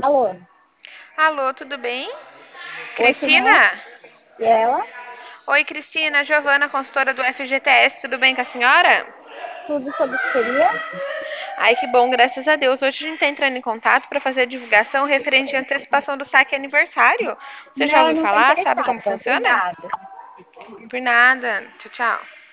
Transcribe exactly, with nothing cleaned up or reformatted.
Alô, Alô, tudo bem? oi, quem é? Cristina? E ela? Oi, Cristina, Giovana, consultora do F G T S, tudo bem com a senhora? Tudo sobre o que seria? Ai, que bom, graças a Deus. Hoje a gente está entrando em contato para fazer a divulgação referente à antecipação do saque aniversário. Você já Não, ouviu não estou falar? Sabe como interessada. funciona? Obrigada. Por nada. Tchau, tchau.